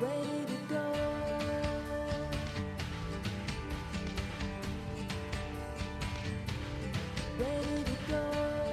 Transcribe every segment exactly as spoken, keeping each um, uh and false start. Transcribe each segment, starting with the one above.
ready to go. Ready to go.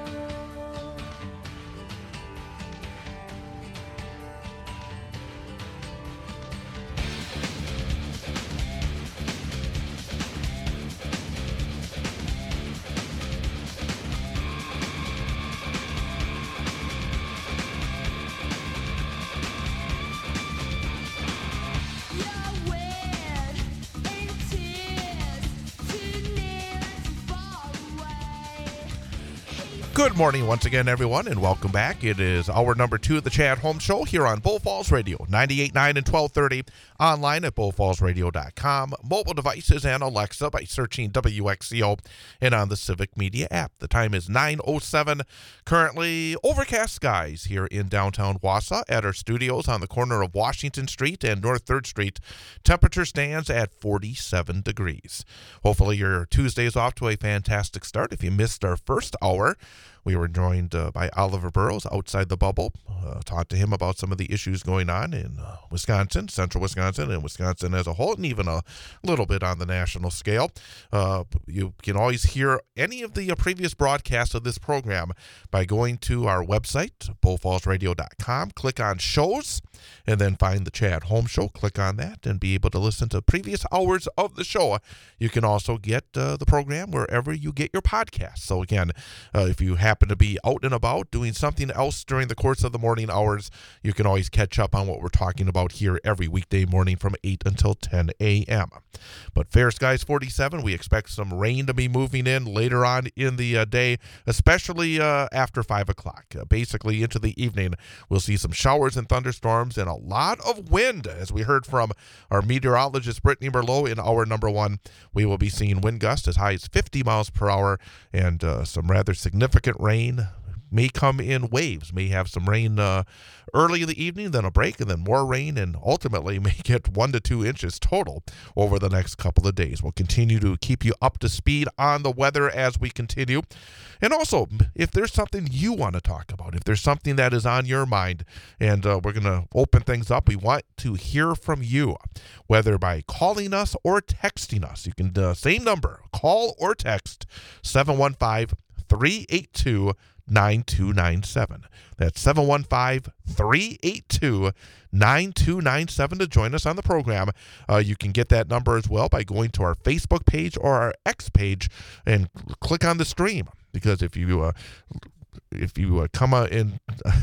Good morning once again, everyone, and welcome back. It is hour number two of the Chad Holmes Show here on Bull Falls Radio, ninety-eight point nine and twelve thirty, online at bull falls radio dot com, mobile devices and Alexa by searching W X C O, and on the Civic Media app. The time is nine oh seven, currently overcast skies here in downtown Wausau at our studios on the corner of Washington Street and North third Street. Temperature stands at forty-seven degrees. Hopefully your Tuesday is off to a fantastic start. If you missed our first hour, we were joined uh, by Oliver Burrows outside the bubble. Uh, talked to him about some of the issues going on in uh, Wisconsin, central Wisconsin, and Wisconsin as a whole, and even a little bit on the national scale. Uh, you can always hear any of the uh, previous broadcasts of this program by going to our website, bull falls radio dot com, click on shows, and then find the Chad Holmes Show. Click on that and be able to listen to previous hours of the show. You can also get uh, the program wherever you get your podcasts. So again, uh, if you happen to be out and about doing something else during the course of the morning hours, you can always catch up on what we're talking about here every weekday morning from eight until ten a.m. But fair skies forty-seven. We expect some rain to be moving in later on in the uh, day, especially uh, after five o'clock. Uh, basically into the evening, we'll see some showers and thunderstorms and a lot of wind. As we heard from our meteorologist Brittany Merlot in hour number one, we will be seeing wind gusts as high as fifty miles per hour and uh, some rather significant rain. May come in waves, may have some rain uh, early in the evening, then a break, and then more rain, and ultimately may get one to two inches total over the next couple of days. We'll continue to keep you up to speed on the weather as we continue. And also, if there's something you want to talk about, if there's something that is on your mind, and uh, we're going to open things up, we want to hear from you, whether by calling us or texting us. You can, uh, same number, call or text seven one five, three eight two, nine two nine seven. That's seven one five, three eight two, nine two nine seven to join us on the program. Uh, you can get that number as well by going to our Facebook page or our X page and click on the stream. Because if you uh, if you uh, come uh, in,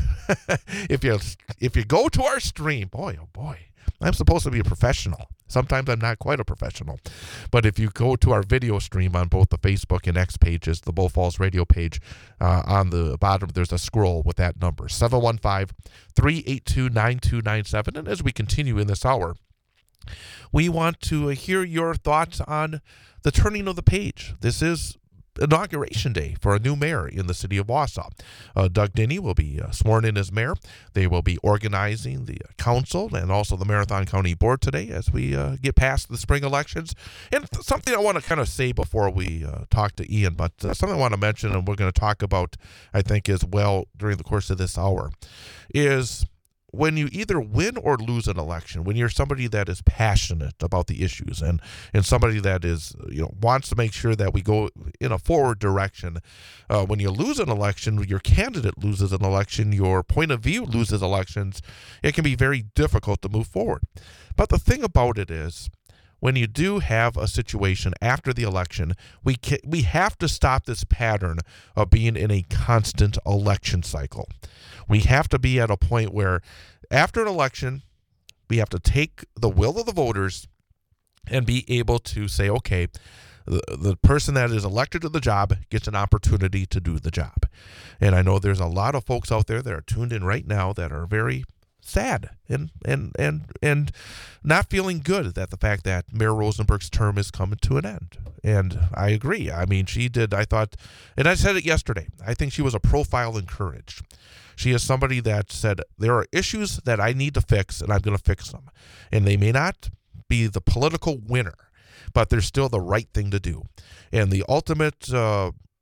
if you if you go to our stream, boy oh boy, I'm supposed to be a professional. Sometimes I'm not quite a professional. But if you go to our video stream on both the Facebook and X pages, the Bull Falls Radio page, uh, on the bottom, there's a scroll with that number, seven one five, three eight two, nine two nine seven. And as we continue in this hour, we want to hear your thoughts on the turning of the page. This is Inauguration Day for a new mayor in the city of Wausau. Uh, Doug Denny will be uh, sworn in as mayor. They will be organizing the uh, council and also the Marathon County Board today as we uh, get past the spring elections. And th- something I want to kind of say before we uh, talk to Ian, but uh, something I want to mention and we're going to talk about, I think, as well during the course of this hour, is when you either win or lose an election, when you're somebody that is passionate about the issues and, and somebody that is, you know, wants to make sure that we go in a forward direction, uh, when you lose an election, your candidate loses an election, your point of view loses elections, it can be very difficult to move forward. But the thing about it is, when you do have a situation after the election, we can, we have to stop this pattern of being in a constant election cycle. We have to be at a point where after an election, we have to take the will of the voters and be able to say, okay, the, the person that is elected to the job gets an opportunity to do the job. And I know there's a lot of folks out there that are tuned in right now that are very sad and and and and not feeling good that the fact that Mayor Rosenberg's term is coming to an end. And I agree. I mean, she did, I thought, and I said it yesterday, I think she was a profile in courage. She is somebody that said, there are issues that I need to fix, and I'm going to fix them. And they may not be the political winner, but they're still the right thing to do. And the ultimate uh,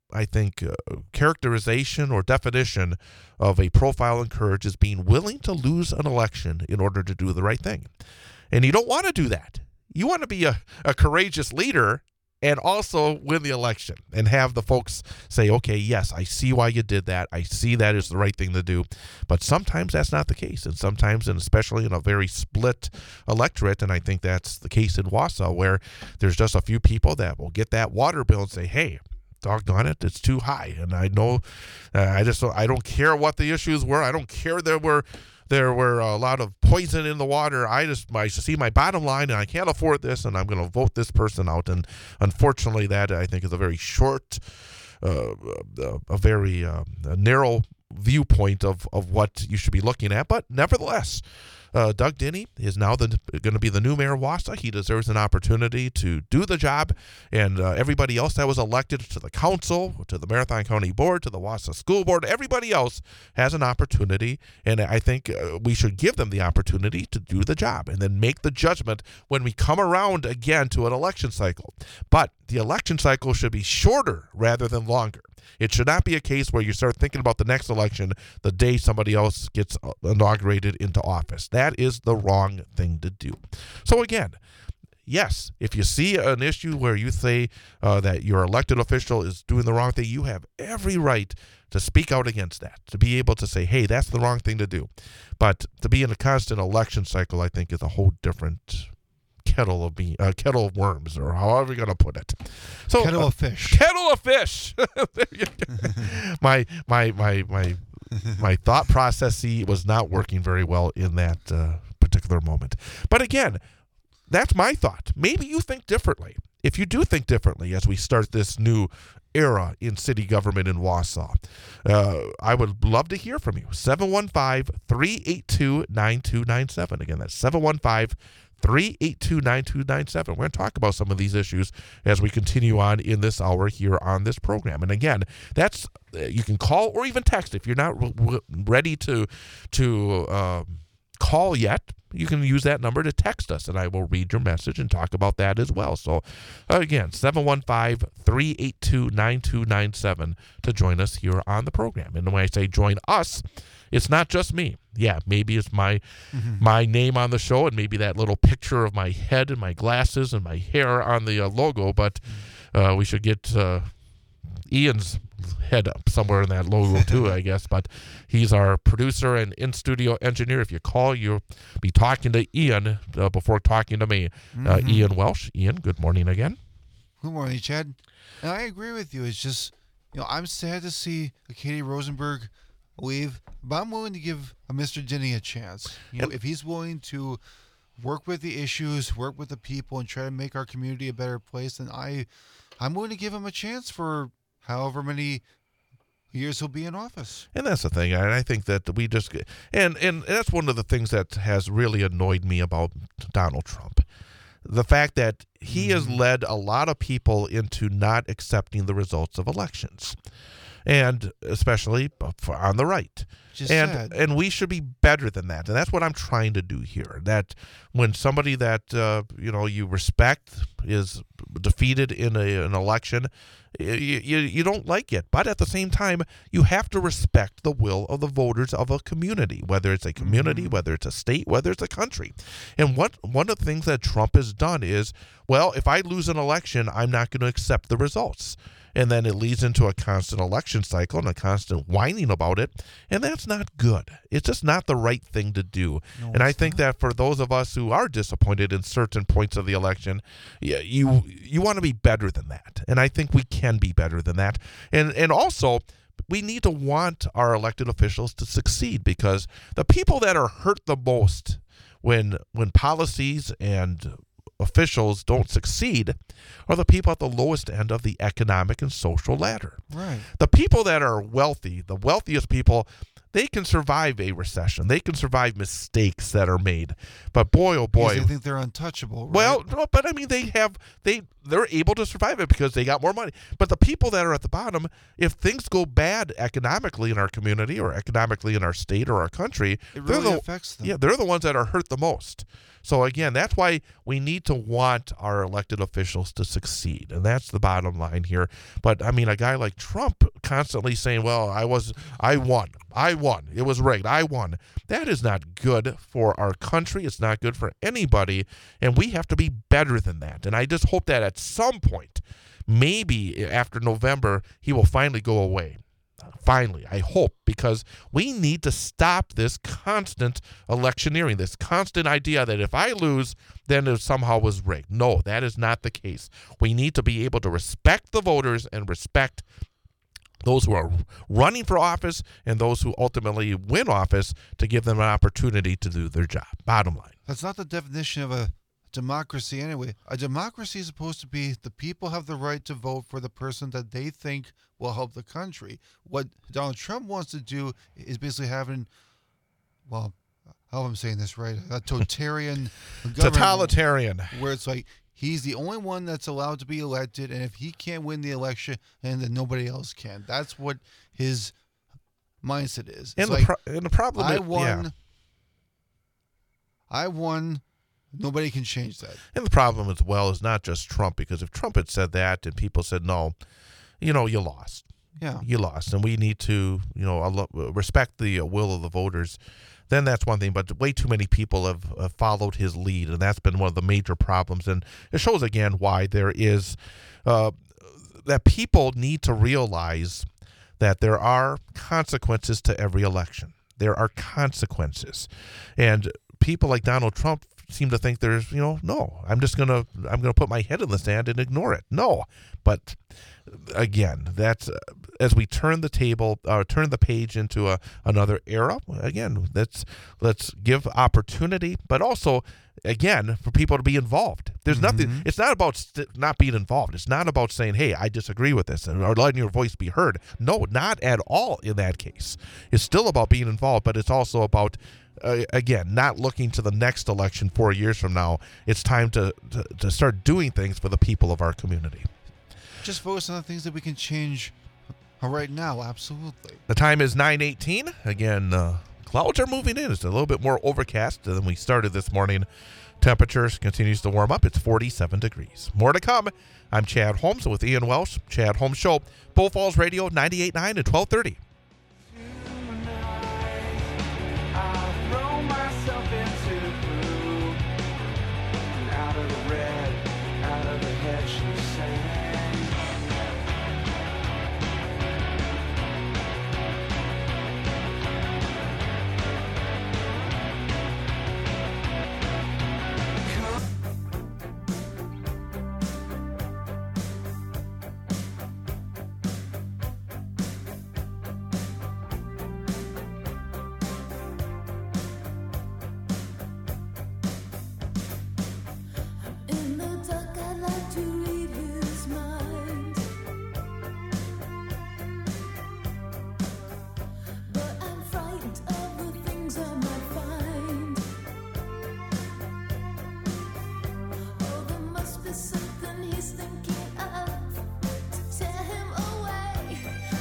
I think, uh, characterization or definition of a profile in courage is being willing to lose an election in order to do the right thing. And you don't want to do that. You want to be a, a courageous leader and also win the election and have the folks say, okay, yes, I see why you did that. I see that is the right thing to do. But sometimes that's not the case. And sometimes, and especially in a very split electorate, and I think that's the case in Wausau, where there's just a few people that will get that water bill and say, hey, doggone it, it's too high. And I know, uh, I just, I don't care what the issues were. I don't care there were There were a lot of poison in the water. I just I see my bottom line, and I can't afford this, and I'm going to vote this person out. And unfortunately, that, I think, is a very short, uh, a very uh, a narrow viewpoint of, of what you should be looking at. But nevertheless, Uh, Doug Denny is now the, going to be the new mayor of Wausau. He deserves an opportunity to do the job, and uh, everybody else that was elected to the council, to the Marathon County Board, to the Wausau School Board, everybody else has an opportunity, and I think uh, we should give them the opportunity to do the job and then make the judgment when we come around again to an election cycle. But the election cycle should be shorter rather than longer. It should not be a case where you start thinking about the next election the day somebody else gets inaugurated into office. That is the wrong thing to do. So again, yes, if you see an issue where you say uh, that your elected official is doing the wrong thing, you have every right to speak out against that, to be able to say, hey, that's the wrong thing to do. But to be in a constant election cycle, I think, is a whole different kettle of bean, uh, kettle of worms, or however you're going to put it. So kettle uh, of fish. Kettle of fish. my my my my my thought process was not working very well in that uh, particular moment. But again, that's my thought. Maybe you think differently. If you do think differently as we start this new era in city government in Wausau, uh, I would love to hear from you. seven one five, three eight two, nine two nine seven. Again, that's seven one five, three eight two, nine two nine seven. We're going to talk about some of these issues as we continue on in this hour here on this program. And again, that's uh, you can call or even text if you're not re- re- ready to to uh, call yet. You can use that number to text us, and I will read your message and talk about that as well. So, uh, again, seven one five, three eight two, nine two nine seven to join us here on the program. And when I say join us, it's not just me. Yeah, maybe it's my mm-hmm. my name on the show, and maybe that little picture of my head and my glasses and my hair on the uh, logo, but uh, we should get uh, Ian's head up somewhere in that logo too, I guess. But he's our producer and in-studio engineer. If you call, you'll be talking to Ian uh, before talking to me. Mm-hmm. Uh, Ian Welsh. Ian, good morning again. Good morning, Chad. And I agree with you. It's just, you know, I'm sad to see Katie Rosenberg leave, but I'm willing to give a Mister Denny a chance. You know, if he's willing to work with the issues, work with the people, and try to make our community a better place, then I, I'm willing to give him a chance for however many years he'll be in office. And that's the thing. I, I think that we just, and, and that's one of the things that has really annoyed me about Donald Trump. The fact that he mm-hmm. has led a lot of people into not accepting the results of elections. And especially on the right. Just and sad. And we should be better than that. And that's what I'm trying to do here. That when somebody that, uh, you know, you respect is defeated in a, an election, you, you, you don't like it. But at the same time, you have to respect the will of the voters of a community, whether it's a community, mm-hmm. whether it's a state, whether it's a country. And what one of the things that Trump has done is, well, if I lose an election, I'm not going to accept the results. And then it leads into a constant election cycle and a constant whining about it. And that's not good. It's just not the right thing to do. No, and I think not. that for those of us who are disappointed in certain points of the election, you you, you want to be better than that. And I think we can be better than that. And and also, we need to want our elected officials to succeed, because the people that are hurt the most when when policies and officials don't succeed are the people at the lowest end of the economic and social ladder. Right. The people that are wealthy, the wealthiest people, they can survive a recession. They can survive mistakes that are made. But boy, oh boy. Because they think they're untouchable, right? Well, no, but I mean, they have, they they're able to survive it because they got more money. But the people that are at the bottom, if things go bad economically in our community or economically in our state or our country, It they're really the, affects them. yeah, they're the ones that are hurt the most. So again, that's why we need to want our elected officials to succeed, and that's the bottom line here. But I mean, a guy like Trump constantly saying, "Well, I was, I won, I won, it was rigged, I won." That is not good for our country. It's not good for anybody, and we have to be better than that. And I just hope that at some point, maybe after November, he will finally go away. Finally, I hope, because we need to stop this constant electioneering, this constant idea that if I lose, then it somehow was rigged. No, that is not the case. We need to be able to respect the voters and respect those who are running for office and those who ultimately win office to give them an opportunity to do their job. Bottom line. That's not the definition of a democracy anyway. A democracy is supposed to be the people have the right to vote for the person that they think will help the country. What Donald Trump wants to do is basically having, well, how am I saying this right? A totalitarian government Totalitarian. where it's like he's the only one that's allowed to be elected, and if he can't win the election, and then nobody else can. That's what his mindset is. It's And the, like, pro- and the problem I is, won. yeah. I won. Nobody can change that. And the problem as well is not just Trump, because if Trump had said that and people said, no, you know, you lost. Yeah. You lost. And we need to, you know, al- respect the uh, will of the voters. Then that's one thing. But way too many people have uh, followed his lead. And that's been one of the major problems. And it shows again why there is uh, that people need to realize that there are consequences to every election. There are consequences. And people like Donald Trump seem to think there's, you know, no, I'm just going to, I'm going to put my head in the sand and ignore it. No. But again, that's, uh, as we turn the table, uh, turn the page into a, another era, again, let's, let's give opportunity, but also, again, for people to be involved. There's Mm-hmm. nothing, it's not about st- not being involved. It's not about saying, hey, I disagree with this, or letting your voice be heard. No, not at all in that case. It's still about being involved, but it's also about, Uh, again, not looking to the next election four years from now. It's time to, to, to start doing things for the people of our community. Just focus on the things that we can change right now. Absolutely. The time is nine eighteen. Again, uh, clouds are moving in. It's a little bit more overcast than we started this morning. Temperatures continues to warm up. It's forty-seven degrees. More to come. I'm Chad Holmes with Ian Welsh. Chad Holmes Show. Bull Falls Radio ninety-eight point nine and twelve thirty. In the dark, I like to read his mind, but I'm frightened of the things I might find. Oh, there must be something he's thinking of to tear him away.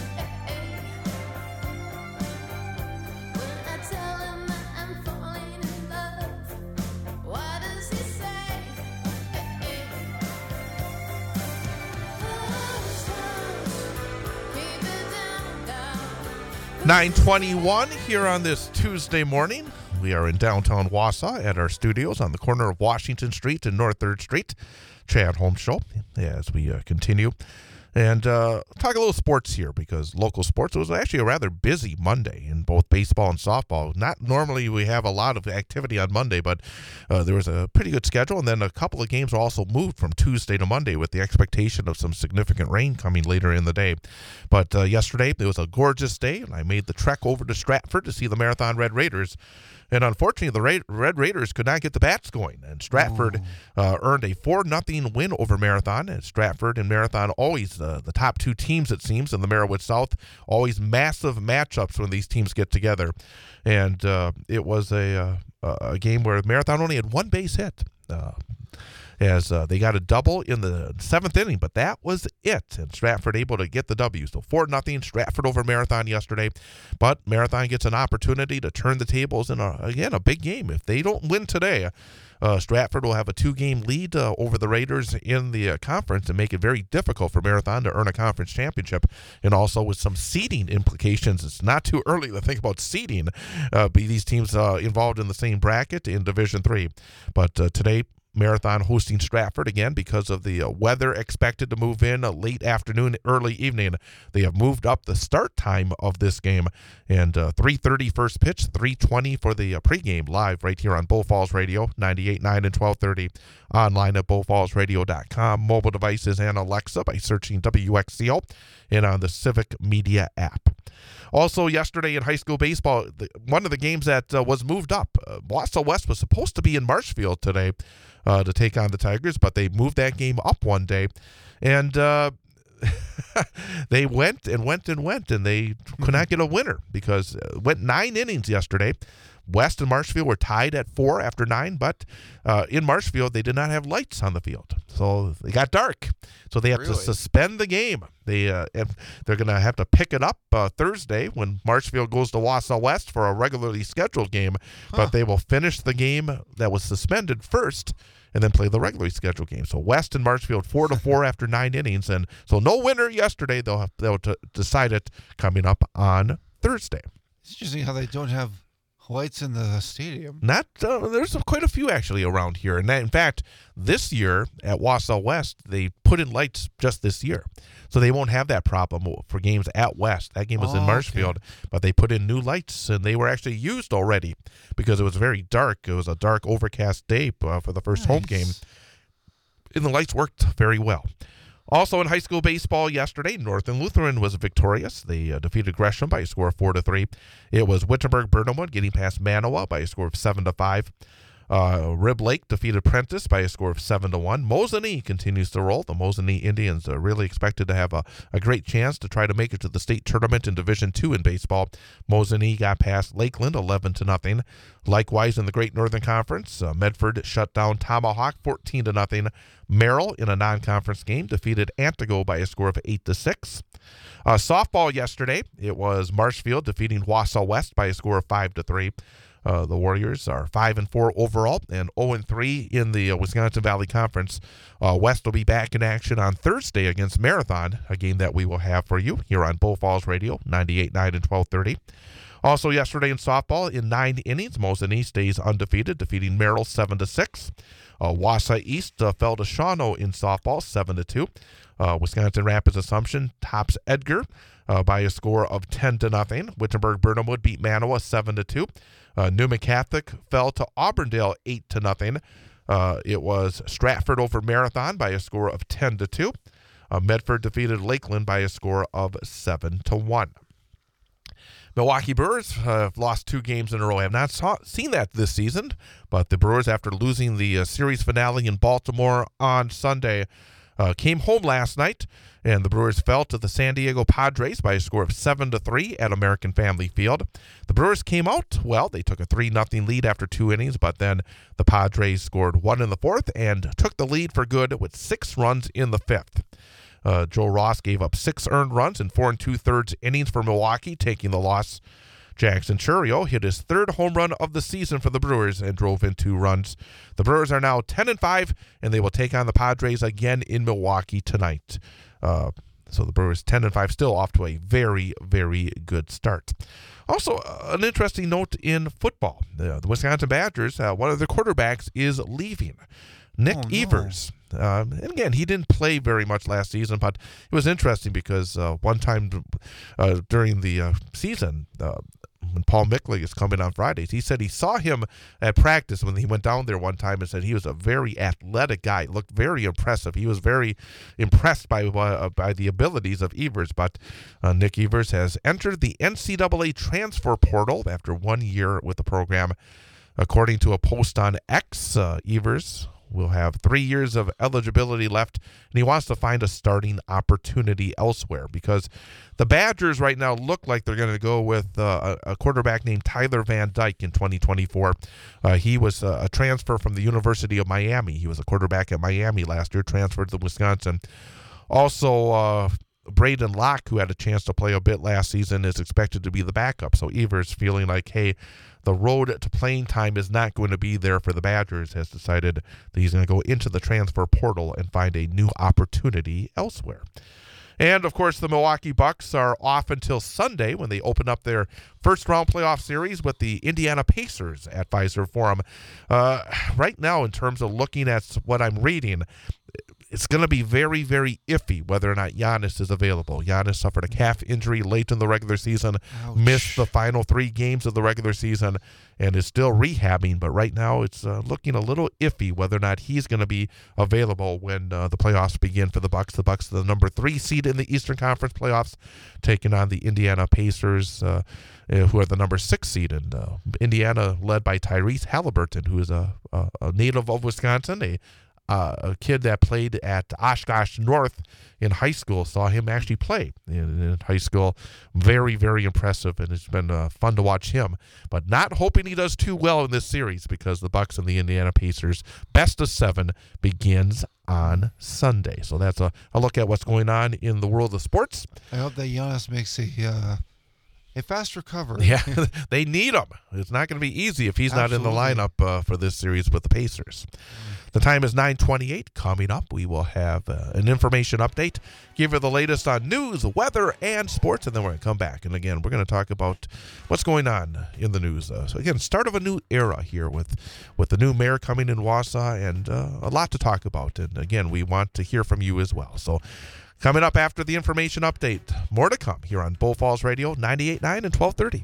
When I tell him that I'm falling in love, what does he say? nine twenty-one here on this Tuesday morning. We are in downtown Wausau at our studios on the corner of Washington Street and North third Street. Chad Holmes Show as we uh, continue. And uh, talk a little sports here, because local sports, it was actually a rather busy Monday in both baseball and softball. Not normally we have a lot of activity on Monday, but uh, there was a pretty good schedule. And then a couple of games were also moved from Tuesday to Monday with the expectation of some significant rain coming later in the day. But uh, yesterday, it was a gorgeous day, and I made the trek over to Stratford to see the Marathon Red Raiders. And unfortunately, the Ra- Red Raiders could not get the bats going. And Stratford uh, earned a four nothing win over Marathon. And Stratford and Marathon always uh, the top two teams, it seems, in the Merriwood South. Always massive matchups when these teams get together. And uh, it was a, uh, a game where Marathon only had one base hit. Uh, as uh, they got a double in the seventh inning, but that was it. And Stratford able to get the W. So four nothing Stratford over Marathon yesterday. But Marathon gets an opportunity to turn the tables in, a, again, a big game. If they don't win today, Uh, Stratford will have a two-game lead uh, over the Raiders in the uh, conference and make it very difficult for Marathon to earn a conference championship. And also with some seeding implications, it's not too early to think about seeding. Uh, be these teams uh, involved in the same bracket in Division Three. But uh, today, Marathon hosting Stratford again because of the uh, weather expected to move in uh, late afternoon, early evening. They have moved up the start time of this game, and uh, three thirty first pitch, three twenty for the uh, pregame live right here on Bull Falls Radio, ninety-eight point nine and twelve thirty, online at bull falls radio dot com, mobile devices and Alexa by searching W X C O, and on the Civic Media app. Also, yesterday in high school baseball, the, one of the games that uh, was moved up, uh, Wausau West was supposed to be in Marshfield today uh, to take on the Tigers, but they moved that game up one day, and uh, they went and went and went, and they could not get a winner because it went nine innings yesterday. West and Marshfield were tied at four after nine, but uh, in Marshfield, they did not have lights on the field. So they got dark. So they have Really? to suspend the game. They, uh, and they're going to have to pick it up uh, Thursday when Marshfield goes to Wausau West for a regularly scheduled game. Huh. But they will finish the game that was suspended first and then play the regularly scheduled game. So West and Marshfield four to four after nine innings. And so no winner yesterday. They'll have, they'll t- decide it coming up on Thursday. It's interesting how they don't have lights in the stadium. Not uh, there's quite a few actually around here, and that, in fact, this year at Wausau West they put in lights just this year, so they won't have that problem for games at West. That game was Oh, in Marshfield, okay. but they put in new lights, and they were actually used already because it was very dark. It was a dark, overcast day uh, for the first home game, Nice. and the lights worked very well. Also in high school baseball yesterday, Northern Lutheran was victorious. They uh, defeated Gresham by a score of four to three. It was Wittenberg Burnhamwood getting past Manawa by a score of seven to five. Uh, Rib Lake defeated Prentice by a score of seven to one. Mosinee continues to roll. The Mosinee Indians are really expected to have a, a great chance to try to make it to the state tournament in Division Two in baseball. Mosinee got past Lakeland eleven to nothing. Likewise in the Great Northern Conference, uh, Medford shut down Tomahawk fourteen to nothing. Merrill in a non-conference game defeated Antigo by a score of eight to six. Uh, softball yesterday, it was Marshfield defeating Wausau West by a score of five to three. Uh, the Warriors are five and four overall and zero and three in the uh, Wisconsin Valley Conference. Uh, West will be back in action on Thursday against Marathon, a game that we will have for you here on Bull Falls Radio, ninety-eight point nine and twelve thirty. Also yesterday in softball, in nine innings, Mosinee stays undefeated, defeating Merrill seven to six. Uh, Wausau East uh, fell to Shawano in softball seven to two. Uh, Wisconsin Rapids Assumption tops Edgar uh, by a score of ten to nothing. Wittenberg Burnhamwood beat Manawa seven to two. Uh, Newman Catholic fell to Auburndale eight to nothing. Uh, it was Stratford over Marathon by a score of ten to two. Uh, Medford defeated Lakeland by a score of seven to one. Milwaukee Brewers have lost two games in a row. I have not saw, seen that this season, but the Brewers, after losing the uh, series finale in Baltimore on Sunday, uh, came home last night, and the Brewers fell to the San Diego Padres by a score of seven to three at American Family Field. The Brewers came out well. They took a three nothing lead after two innings, but then the Padres scored one in the fourth and took the lead for good with six runs in the fifth. Uh, Joe Ross gave up six earned runs in four and two-thirds innings for Milwaukee, taking the loss. Jackson Churio hit his third home run of the season for the Brewers and drove in two runs. The Brewers are now ten and five, and they will take on the Padres again in Milwaukee tonight. Uh, so the Brewers ten and five, still off to a very, very good start. Also, uh, an interesting note in football. The, the Wisconsin Badgers, uh, one of their quarterbacks is leaving. Nick Oh, no. Evers. Um, and again, he didn't play very much last season, but it was interesting because uh, one time uh, during the uh, season, uh, when Paul Mickley is coming on Fridays, he said he saw him at practice when he went down there one time and said he was a very athletic guy, looked very impressive. He was very impressed by uh, by the abilities of Evers, but uh, Nick Evers has entered the N C double A transfer portal after one year with the program. According to a post on X, uh, Evers will have three years of eligibility left, and he wants to find a starting opportunity elsewhere because the Badgers right now look like they're going to go with uh, a quarterback named Tyler Van Dyke in twenty twenty-four. Uh, he was uh, a transfer from the University of Miami. He was a quarterback at Miami last year, transferred to Wisconsin. Also, uh, Braden Locke, who had a chance to play a bit last season, is expected to be the backup. So Evers, feeling like, hey, the road to playing time is not going to be there for the Badgers, has decided that he's going to go into the transfer portal and find a new opportunity elsewhere. And, of course, the Milwaukee Bucks are off until Sunday when they open up their first-round playoff series with the Indiana Pacers at Fiserv Forum. Uh, right now, in terms of looking at what I'm reading, it's going to be very, very iffy whether or not Giannis is available. Giannis suffered a calf injury late in the regular season, Ouch. missed the final three games of the regular season, and is still rehabbing. But right now it's uh, looking a little iffy whether or not he's going to be available when uh, the playoffs begin for the Bucks. The Bucks are the number three seed in the Eastern Conference playoffs, taking on the Indiana Pacers, uh, uh, who are the number six seed. And uh, Indiana led by Tyrese Halliburton, who is a, a, a native of Wisconsin, a Uh, a kid that played at Oshkosh North in high school. Saw him actually play in, in high school. Very, very impressive, and it's been uh, fun to watch him. But not hoping he does too well in this series because the Bucks and the Indiana Pacers best of seven begins on Sunday. So that's a, a look at what's going on in the world of sports. I hope that Giannis makes a uh, a fast recovery. Yeah, they need him. It's not going to be easy if he's Absolutely. not in the lineup uh, for this series with the Pacers. The time is nine twenty-eight. Coming up, we will have uh, an information update, give you the latest on news, weather, and sports, and then we're going to come back. And again, we're going to talk about what's going on in the news. Uh, so again, start of a new era here with, with the new mayor coming in Wausau, and uh, a lot to talk about. And again, we want to hear from you as well. So coming up after the information update, more to come here on Bull Falls Radio, ninety-eight point nine and twelve thirty.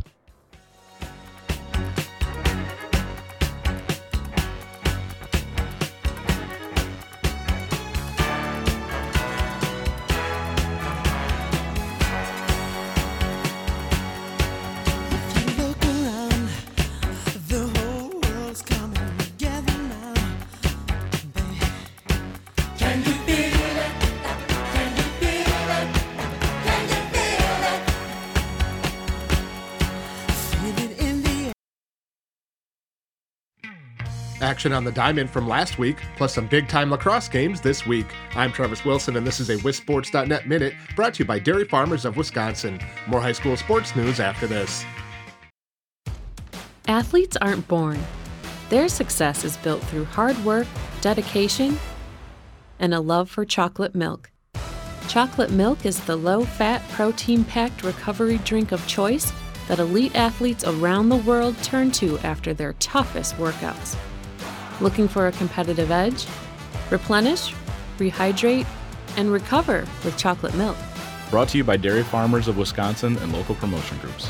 Action on the diamond from last week, plus some big-time lacrosse games this week. I'm Travis Wilson, and this is a Wisports dot net Minute brought to you by Dairy Farmers of Wisconsin. More high school sports news after this. Athletes aren't born. Their success is built through hard work, dedication, and a love for chocolate milk. Chocolate milk is the low-fat, protein-packed recovery drink of choice that elite athletes around the world turn to after their toughest workouts. Looking for a competitive edge? Replenish, rehydrate, and recover with chocolate milk. Brought to you by Dairy Farmers of Wisconsin and local promotion groups.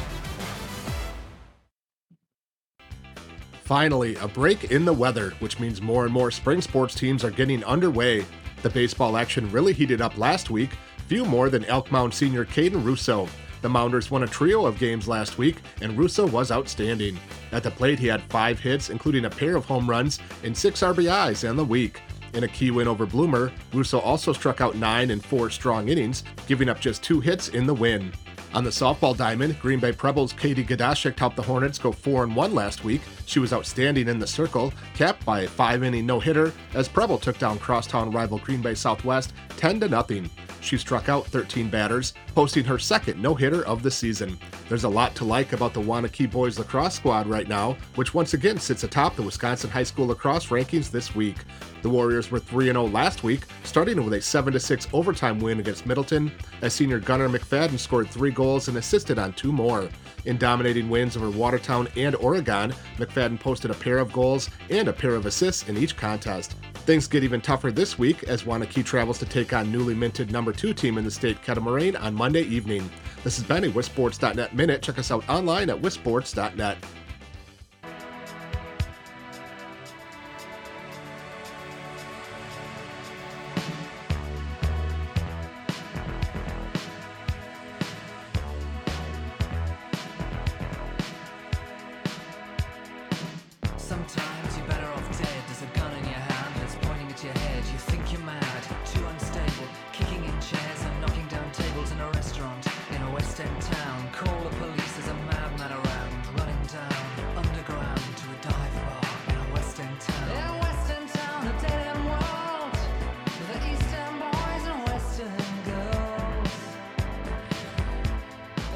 Finally, a break in the weather, which means more and more spring sports teams are getting underway. The baseball action really heated up last week, few more than Elk Mound senior Caden Russo. The Mounders won a trio of games last week, and Russo was outstanding. At the plate, he had five hits, including a pair of home runs and six R B Is in the week. In a key win over Bloomer, Russo also struck out nine in four strong innings, giving up just two hits in the win. On the softball diamond, Green Bay Preble's Katie Gadashik helped the Hornets go four and one last week. She was outstanding in the circle, capped by a five-inning no-hitter as Preble took down crosstown rival Green Bay Southwest ten to nothing. She struck out thirteen batters, posting her second no-hitter of the season. There's a lot to like about the Waunakee boys lacrosse squad right now, which once again sits atop the Wisconsin high school lacrosse rankings this week. The Warriors were three and oh last week, starting with a seven to six overtime win against Middleton, as senior Gunnar McFadden scored three goals and assisted on two more. In dominating wins over Watertown and Oregon, McFadden posted a pair of goals and a pair of assists in each contest. Things get even tougher this week as Waunakee travels to take on newly minted number two team in the state, Kettle on Monday evening. This has been a Wisports dot net Minute. Check us out online at Wisports dot net. Sometimes you're better off dead. There's a gun in your hand that's pointed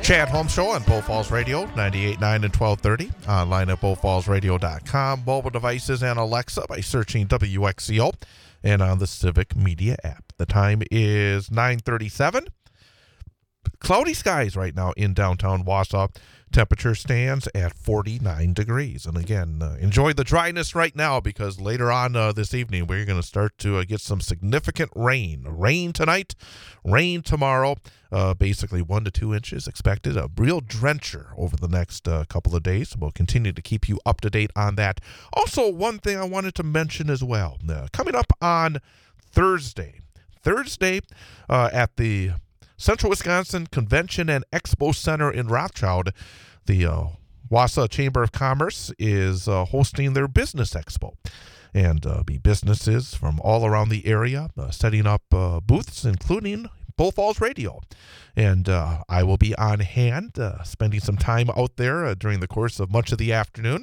Chad Holmes Show on Bull Falls Radio, ninety-eight point nine and twelve thirty. Online at bull falls radio dot com. Mobile devices and Alexa by searching W X C O and on the Civic Media app. The time is nine thirty-seven. Cloudy skies right now in downtown Wausau. Temperature stands at forty-nine degrees. And again, uh, enjoy the dryness right now because later on uh, this evening, we're going to start to uh, get some significant rain. Rain tonight, rain tomorrow. Uh, basically one to two inches expected. A real drencher over the next uh, couple of days. We'll continue to keep you up to date on that. Also, one thing I wanted to mention as well. Uh, coming up on Thursday. Thursday uh, at the Central Wisconsin Convention and Expo Center in Rothschild, the uh, Wausau Chamber of Commerce is uh, hosting their Business Expo. And uh, be businesses from all around the area uh, setting up uh, booths, including Bull Falls Radio. And uh, I will be on hand, uh, spending some time out there uh, during the course of much of the afternoon.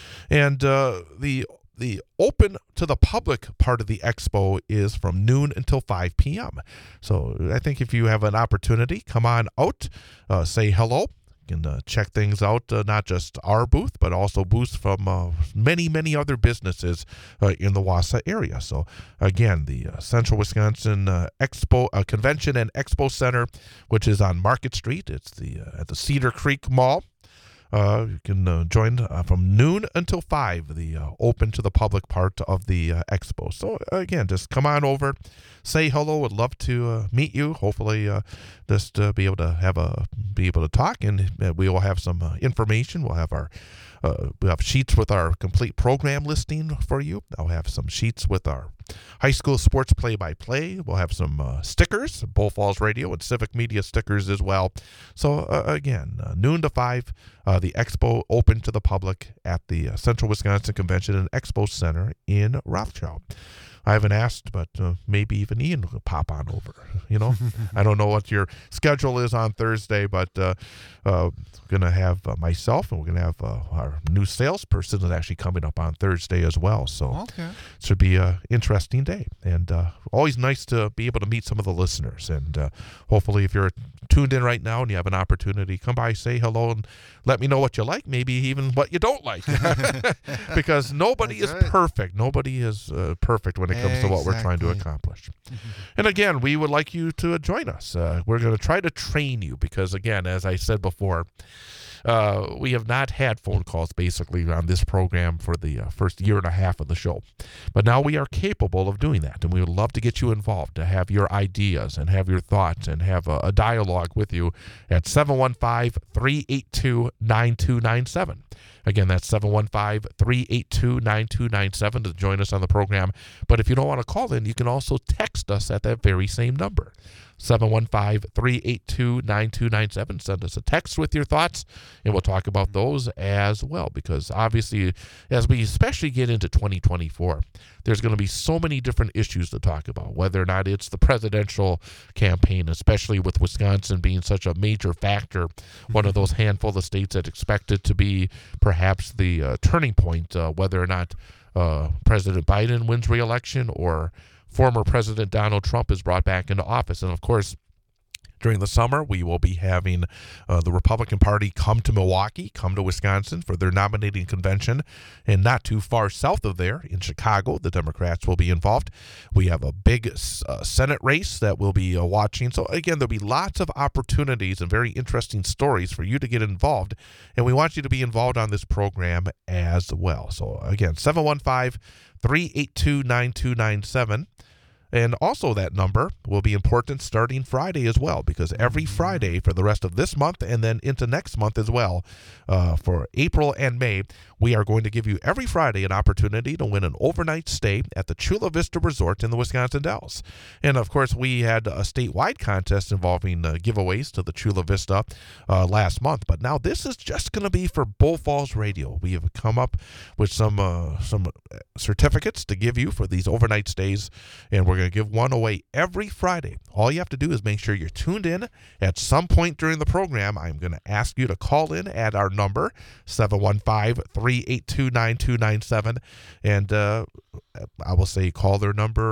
And uh, the The open to the public part of the expo is from noon until five p.m. So I think if you have an opportunity, come on out, uh, say hello. You can uh, check things out, uh, not just our booth, but also booths from uh, many, many other businesses uh, in the Wausau area. So again, the uh, Central Wisconsin uh, Expo uh, Convention and Expo Center, which is on Market Street. It's the uh, at the Cedar Creek Mall. Uh, you can uh, join uh, from noon until five, the uh, open to the public part of the uh, expo. So, uh, again, just come on over, say hello. Would love to uh, meet you. Hopefully, uh, just uh, be able to have a be able to talk, and uh, we will have some uh, information. We'll have our uh, we have sheets with our complete program listing for you. I'll have some sheets with our high school sports play-by-play. We'll have some uh, stickers, Bull Falls Radio and Civic Media stickers as well. So, uh, again, uh, noon to five, uh, the expo open to the public at the uh, Central Wisconsin Convention and Expo Center in Rothschild. I haven't asked, but uh, maybe even Ian will pop on over. You know, I don't know what your schedule is on Thursday, but uh, uh, going to have uh, myself, and we're going to have uh, our new salesperson is actually coming up on Thursday as well. So Okay. it should be an interesting day, and uh, always nice to be able to meet some of the listeners. And uh, hopefully, if you're tuned in right now and you have an opportunity, come by, say hello, and let me know what you like, maybe even what you don't like, because nobody That's is right. perfect. Nobody is uh, perfect when it comes to what we're trying to Exactly. accomplish. And again, we would like you to join us. Uh, we're going to try to train you because, again, as I said before, uh, we have not had phone calls basically on this program for the uh, first year and a half of the show. But now we are capable of doing that, and we would love to get you involved, to have your ideas and have your thoughts and have a, a dialogue with you at seven one five, three eight two, nine two nine seven. Again, that's seven one five, three eight two, nine two nine seven to join us on the program. But if you don't want to call in, you can also text us at that very same number, seven one five, three eight two, nine two nine seven. Send us a text with your thoughts, and we'll talk about those as well, because obviously, as we especially get into twenty twenty-four, there's going to be so many different issues to talk about, whether or not it's the presidential campaign, especially with Wisconsin being such a major factor, one of those handful of states that expected to be perhaps the uh, turning point, uh, whether or not uh, President Biden wins re-election or former President Donald Trump is brought back into office. And of course, during the summer, we will be having uh, the Republican Party come to Milwaukee, come to Wisconsin for their nominating convention. And not too far south of there, in Chicago, the Democrats will be involved. We have a big uh, Senate race that we'll be uh, watching. So, again, there'll be lots of opportunities and very interesting stories for you to get involved. And we want you to be involved on this program as well. So, again, seven one five, three eight two, nine two nine seven. And also that number will be important starting Friday as well, because every Friday for the rest of this month and then into next month as well, uh, for April and May, we are going to give you every Friday an opportunity to win an overnight stay at the Chula Vista Resort in the Wisconsin Dells. And, of course, we had a statewide contest involving uh, giveaways to the Chula Vista uh, last month. But now this is just going to be for Bull Falls Radio. We have come up with some, uh, some certificates to give you for these overnight stays, and we're going to give one away every Friday. All you have to do is make sure you're tuned in at some point during the program. I'm going to ask you to call in at our number, seven one five, three eight two, nine two nine seven, and uh, I will say call their number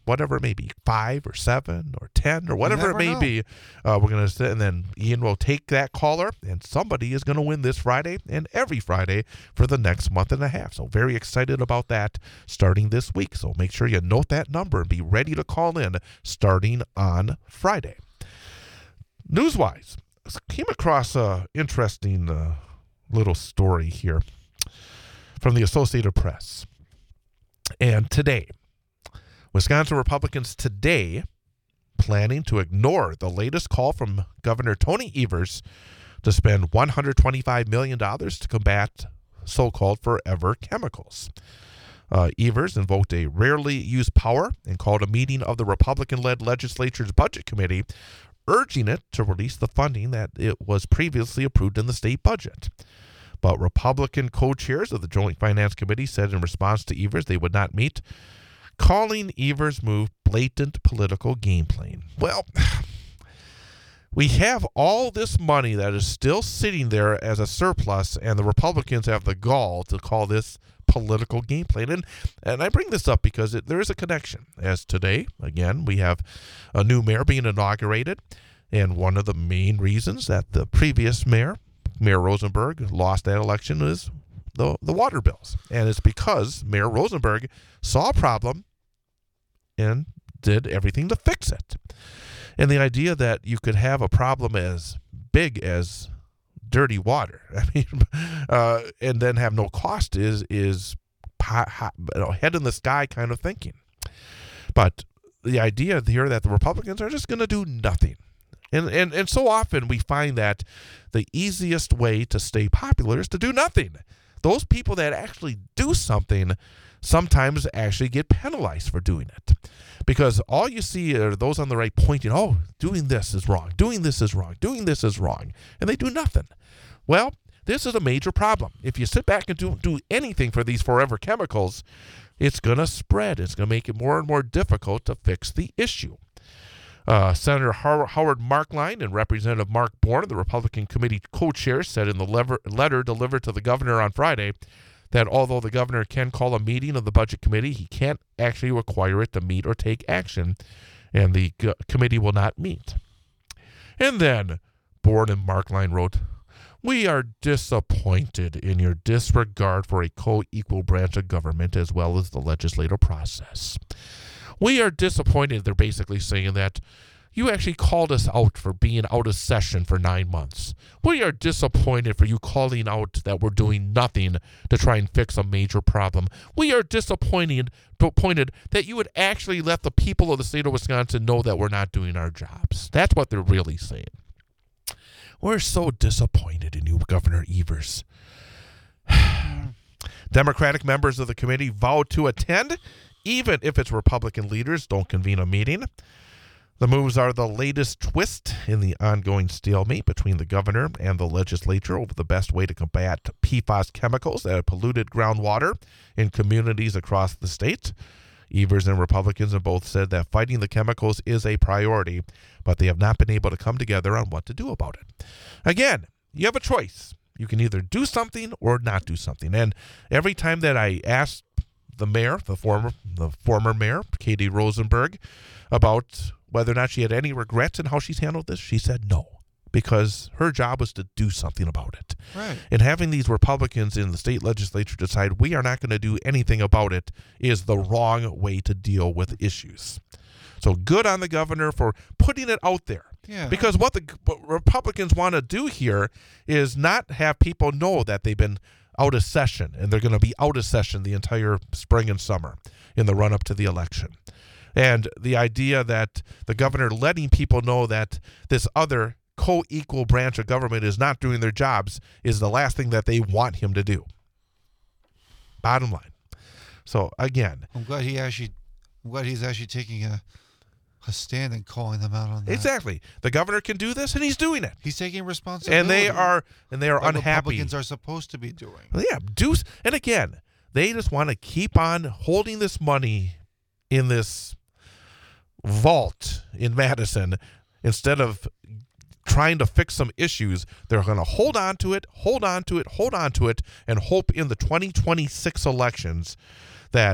whatever it may be, five or seven or ten or whatever it never may know. be. Uh, we're going to sit, and then Ian will take that caller, and somebody is going to win this Friday and every Friday for the next month and a half. So very excited about that starting this week. So make sure you note that number and be ready to call in starting on Friday. Newswise, came across a interesting uh, little story here from the Associated Press. And today, Wisconsin Republicans today planning to ignore the latest call from Governor Tony Evers to spend one hundred twenty-five million dollars to combat so-called forever chemicals. Uh, Evers invoked a rarely used power and called a meeting of the Republican-led legislature's Budget Committee, urging it to release the funding that it was previously approved in the state budget. But Republican co-chairs of the Joint Finance Committee said in response to Evers they would not meet, calling Evers' move blatant political game playing. Well, we have all this money that is still sitting there as a surplus, and the Republicans have the gall to call this political game playing. And, and I bring this up because it, there is a connection. As today, again, we have a new mayor being inaugurated, and one of the main reasons that the previous mayor, Mayor Rosenberg, lost that election is the, the water bills. And it's because Mayor Rosenberg saw a problem and did everything to fix it. And the idea that you could have a problem as big as dirty water, I mean, uh, and then have no cost is is hot, hot, you know, head in the sky kind of thinking. But the idea here that the Republicans are just going to do nothing. And, and and so often we find that the easiest way to stay popular is to do nothing. Those people that actually do something sometimes actually get penalized for doing it. Because all you see are those on the right pointing, oh, doing this is wrong, doing this is wrong, doing this is wrong, and they do nothing. Well, this is a major problem. If you sit back and don't do anything for these forever chemicals, it's going to spread. It's going to make it more and more difficult to fix the issue. Uh, Senator Howard, Howard Markline and Representative Mark Bourne, the Republican committee co-chairs, said in the lever, letter delivered to the governor on Friday that although the governor can call a meeting of the budget committee, he can't actually require it to meet or take action, and the g- committee will not meet. And then Bourne and Markline wrote, "We are disappointed in your disregard for a co-equal branch of government as well as the legislative process. We are disappointed," they're basically saying, "that you actually called us out for being out of session for nine months. We are disappointed for you calling out that we're doing nothing to try and fix a major problem. We are disappointed, disappointed that you would actually let the people of the state of Wisconsin know that we're not doing our jobs." That's what they're really saying. We're so disappointed in you, Governor Evers. Democratic members of the committee vowed to attend, even if its Republican leaders don't convene a meeting. The moves are the latest twist in the ongoing stalemate between the governor and the legislature over the best way to combat P FAS chemicals that have polluted groundwater in communities across the state. Evers and Republicans have both said that fighting the chemicals is a priority, but they have not been able to come together on what to do about it. Again, you have a choice. You can either do something or not do something. And every time that I asked the mayor, the former the former mayor, Katie Rosenberg, about whether or not she had any regrets in how she's handled this, she said no, because her job was to do something about it. Right. And having these Republicans in the state legislature decide we are not going to do anything about it is the wrong way to deal with issues. So good on the governor for putting it out there. Yeah. Because what the what Republicans want to do here is not have people know that they've been out of session, and they're going to be out of session the entire spring and summer in the run-up to the election. And the idea that the governor letting people know that this other co-equal branch of government is not doing their jobs is the last thing that they want him to do. Bottom line. So, again. I'm glad he actually, I'm glad he's actually taking a, a stand and calling them out on that. Exactly. The governor can do this, and he's doing it. He's taking responsibility. And they are, and they are that unhappy. Republicans are supposed to be doing. Well, yeah, do, and again, they just want to keep on holding this money in this vault in Madison instead of trying to fix some issues. They're going to hold on to it, hold on to it, hold on to it, and hope in the twenty twenty-six elections that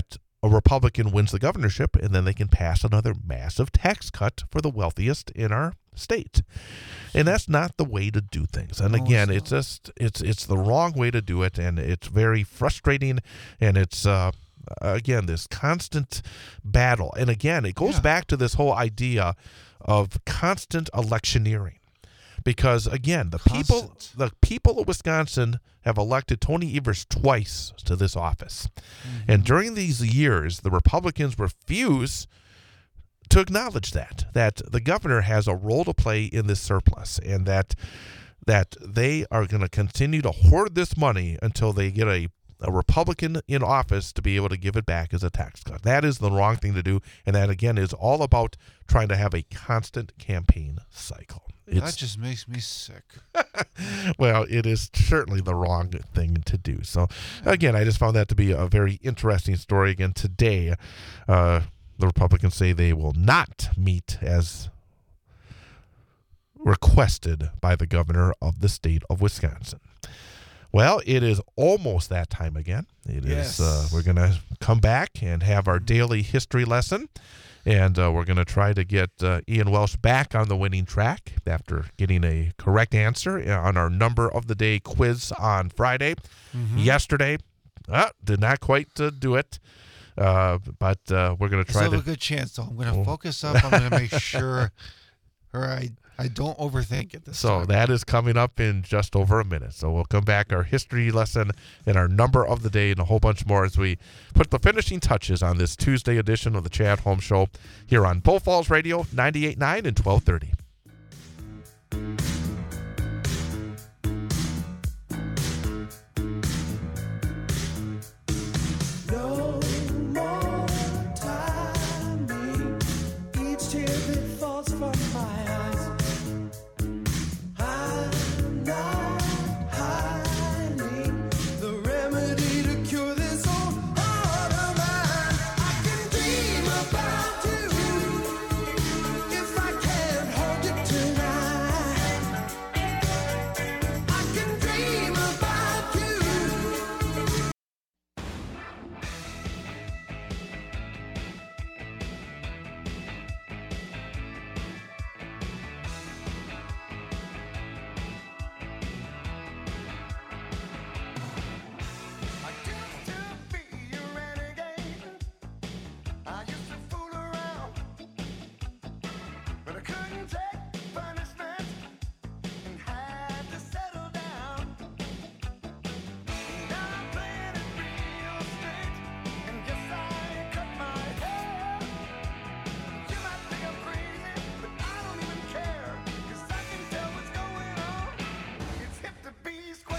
a Republican wins the governorship, and then they can pass another massive tax cut for the wealthiest in our state. And that's not the way to do things. And No, again, it's it's just it's it's the wrong way to do it, and it's very frustrating, and it's uh again this constant battle. And again, it goes Yeah. back to this whole idea of constant electioneering. Because again, the people Constant. the people of Wisconsin have elected Tony Evers twice to this office. Mm-hmm. And during these years, the Republicans refuse to acknowledge that that the governor has a role to play in this surplus, and that that they are going to continue to hoard this money until they get a, a Republican in office to be able to give it back as a tax cut. That is the wrong thing to do, and that again is all about trying to have a constant campaign cycle. That It's just makes me sick. well, it is certainly the wrong thing to do. So, again, I just found that to be a very interesting story. Again, today, uh, the Republicans say they will not meet as requested by the governor of the state of Wisconsin. Well, it is almost that time again. It Yes. is. Uh, we're going to come back and have our daily history lesson. And uh, we're going to try to get uh, Ian Welsh back on the winning track after getting a correct answer on our number of the day quiz on Friday. Mm-hmm. Yesterday, uh, did not quite uh, do it, uh, but uh, we're going to I try still to. have a good chance, though. I'm going to Oh. focus up. I'm going to make sure, or I, I don't overthink it this So time. that is coming up in just over a minute. So we'll come back, our history lesson and our number of the day and a whole bunch more as we put the finishing touches on this Tuesday edition of the Chad Holmes Show here on Bull Falls Radio, ninety-eight point nine and twelve thirty. No more timing. Each tear that falls from my eyes. I'm not hiding the remedy to cure this old heart of mine. I can dream about you if I can't hold it tonight. I can dream about you. I used to be a renegade. I used to fool around, but I couldn't take punishment and had to settle down. Now I'm playing it real straight, and yes, I cut my hair. You might think I'm crazy, but I don't even care, 'cause I can tell what's going on. It's hip to be square.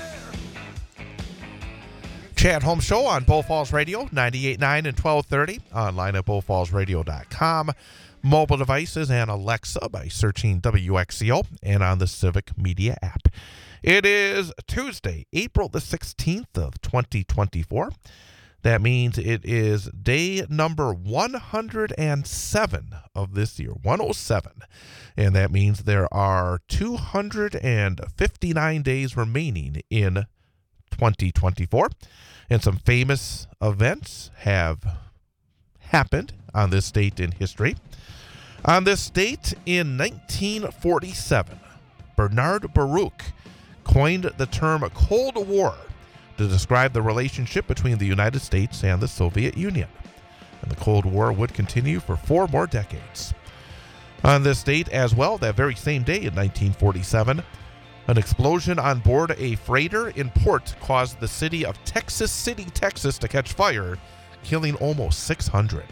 Chad Holmes Show on Bull Falls Radio, ninety-eight point nine and twelve thirty, online at bull falls radio dot com, mobile devices and Alexa by searching W X C O, and on the Civic Media app. It is Tuesday, April the sixteenth of twenty twenty-four. That means it is day number one hundred seven of this year, one oh seven. And that means there are two hundred fifty-nine days remaining in twenty twenty-four. And some famous events have happened on this date in history. On this date in nineteen forty-seven, Bernard Baruch coined the term Cold War to describe the relationship between the United States and the Soviet Union. And the Cold War would continue for four more decades. On this date as well, that very same day in nineteen forty-seven, an explosion on board a freighter in port caused the city of Texas City, Texas to catch fire, killing almost six hundred.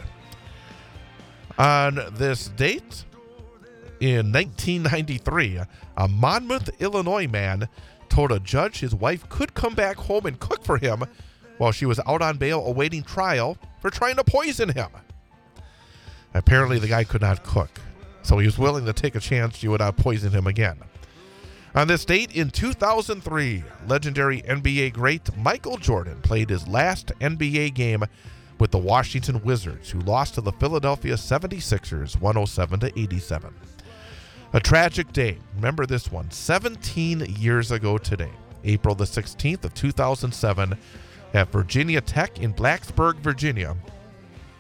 On this date, in nineteen ninety-three, a Monmouth, Illinois man told a judge his wife could come back home and cook for him while she was out on bail awaiting trial for trying to poison him. Apparently, the guy could not cook, so he was willing to take a chance she would not poison him again. On this date in two thousand three, legendary N B A great Michael Jordan played his last N B A game with the Washington Wizards, who lost to the Philadelphia seventy-sixers one oh seven to eighty-seven. A tragic day. Remember this one. seventeen years ago today, April the sixteenth of two thousand seven, at Virginia Tech in Blacksburg, Virginia,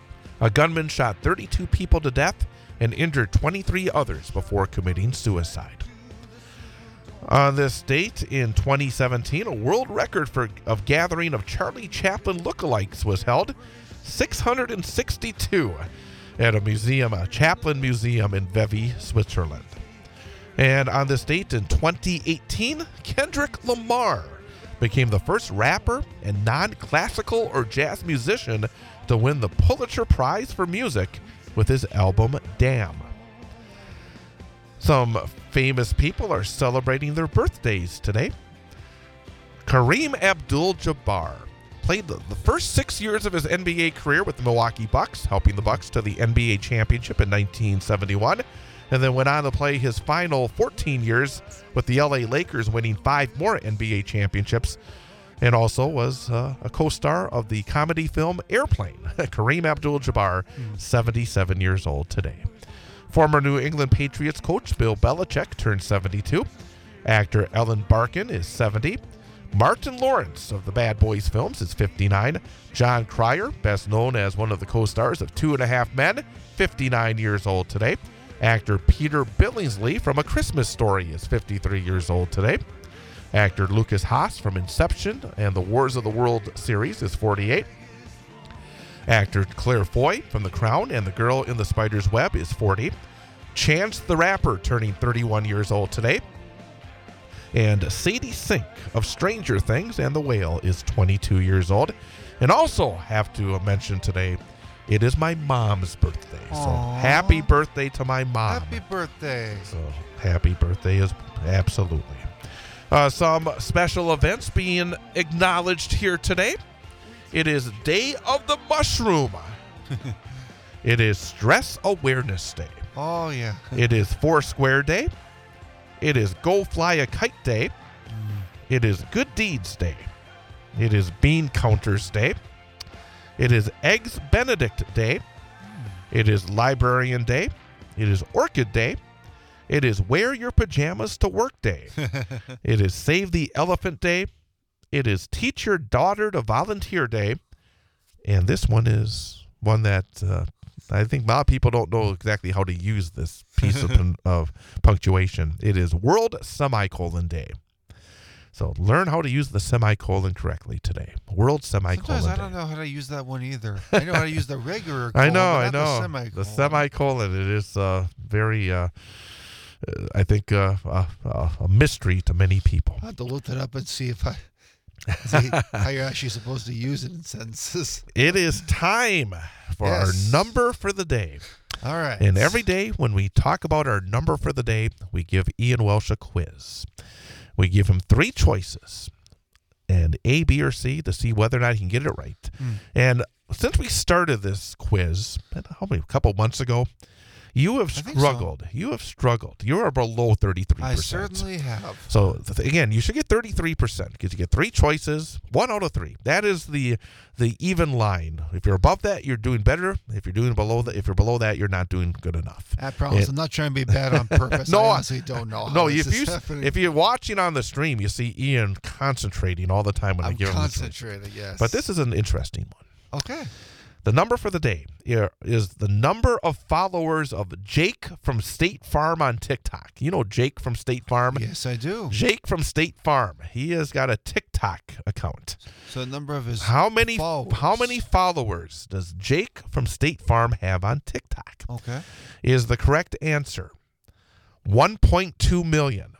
A gunman shot thirty-two people to death and injured twenty-three others before committing suicide. On this date in twenty seventeen, a world record for of gathering of Charlie Chaplin lookalikes was held, six hundred sixty-two, at a museum, a Chaplin Museum in Vevey, Switzerland. And on this date in twenty eighteen, Kendrick Lamar became the first rapper and non-classical or jazz musician to win the Pulitzer Prize for Music with his album Damn. Some famous people are celebrating their birthdays today. Kareem Abdul-Jabbar played the, the first six years of his N B A career with the Milwaukee Bucks, helping the Bucks to the N B A championship in nineteen seventy-one, and then went on to play his final fourteen years with the L A Lakers, winning five more N B A championships, and also was uh, a co-star of the comedy film Airplane. Kareem Abdul-Jabbar, mm. seventy-seven years old today. Former New England Patriots coach Bill Belichick turned seventy-two. Actor Ellen Barkin is seventy. Martin Lawrence of the Bad Boys films is fifty-nine. John Cryer, best known as one of the co-stars of Two and a Half Men, fifty-nine years old today. Actor Peter Billingsley from A Christmas Story is fifty-three years old today. Actor Lucas Haas from Inception and the Wars of the World series is forty-eight. Actor Claire Foy from The Crown and The Girl in the Spider's Web is forty. Chance the Rapper turning thirty-one years old today. And Sadie Sink of Stranger Things and The Whale is twenty-two years old. And also have to mention today, it is my mom's birthday. Aww. So happy birthday to my mom. Happy birthday. So happy birthday is absolutely. Uh, some special events being acknowledged here today. It is Day of the Mushroom. It is Stress Awareness Day. Oh, yeah. It is Foursquare Day. It is Go Fly a Kite Day. Mm. It is Good Deeds Day. It is Bean Counters Day. It is Eggs Benedict Day. Mm. It is Librarian Day. It is Orchid Day. It is Wear Your Pajamas to Work Day. It is Save the Elephant Day. It is Teach Your Daughter to Volunteer Day. And this one is one that uh, I think a lot of people don't know exactly how to use this piece of, of punctuation. It is World Semicolon Day. So learn how to use the semicolon correctly today. World Semicolon Sometimes Day. I don't know how to use that one either. I know how to use the regular colon, I know, but I not know. The semicolon. The semicolon, it is uh, very, uh, I think, uh, uh, uh, a mystery to many people. I'll have to look that up and see if I... See how you're actually supposed to use it in sentences. It is time for Yes. our number for the day. All right. And every day when we talk about our number for the day, we give Ian Welsh a quiz. We give him three choices, and A, B, or C, to see whether or not he can get it right. Mm. And since we started this quiz, how many, a couple months ago, you have I think struggled. so. You have struggled. You are below thirty-three percent. I certainly have. So th- again, you should get thirty-three percent because you get three choices, one out of three. That is the the even line. If you're above that, you're doing better. If you're doing below that, if you're below that, you're not doing good enough. I promise. And- I'm not trying to be bad on purpose. No, I I- honestly don't know. How No, this if is you happening. if you're watching on the stream, you see Ian concentrating all the time when I I'm give him the choice. concentrated, yes. But this is an interesting one. Okay. The number for the day here is the number of followers of Jake from State Farm on TikTok. You know Jake from State Farm? Yes, I do. Jake from State Farm. He has got a TikTok account. So the number of his How many followers. how many followers does Jake from State Farm have on TikTok? Okay. Is the correct answer one point two million,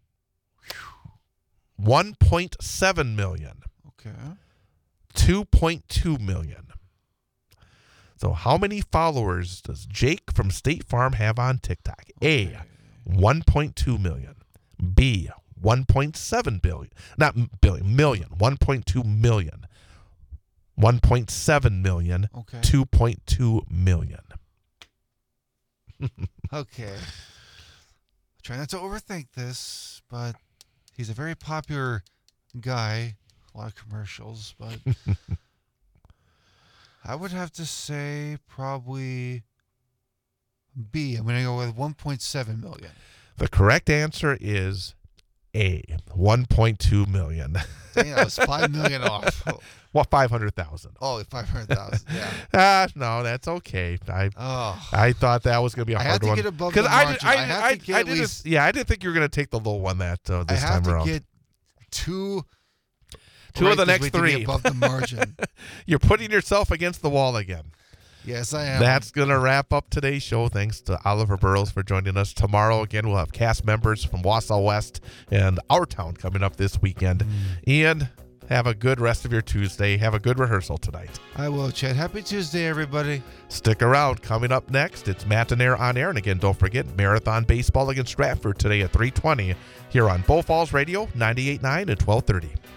one point seven million, Okay. two point two million. So how many followers does Jake from State Farm have on TikTok? A, one point two million. B, one point seven billion. Not billion, million. one point two million. one point seven million. Okay. two point two million. Okay. Try not to overthink this, but he's a very popular guy. A lot of commercials, but I would have to say probably B. I'm going to go with one point seven million. The correct answer is A, one point two million dollars. Dang, I was five million off. Well, five hundred thousand dollars. Oh, five hundred thousand. Yeah. Ah, no, that's okay. I Oh. I thought that was going to be a I hard had to one. get above 'Cause the I, margin. I, I have I, to get I at didn't, least- yeah, I didn't think you were going to take the low one that uh, I this have time to around. get two. Two right of the this next week to three. be above the margin. You're putting yourself against the wall again. Yes, I am. That's going to wrap up today's show. Thanks to Oliver Burrows for joining us. Tomorrow, again, we'll have cast members from Wausau West and Our Town coming up this weekend. Mm. Ian, have a good rest of your Tuesday. Have a good rehearsal tonight. I will, Chad. Happy Tuesday, everybody. Stick around. Coming up next, it's Matt and Air on air. And again, don't forget, Marathon Baseball against Stratford today at three twenty here on Bull Falls Radio, ninety-eight point nine and twelve thirty.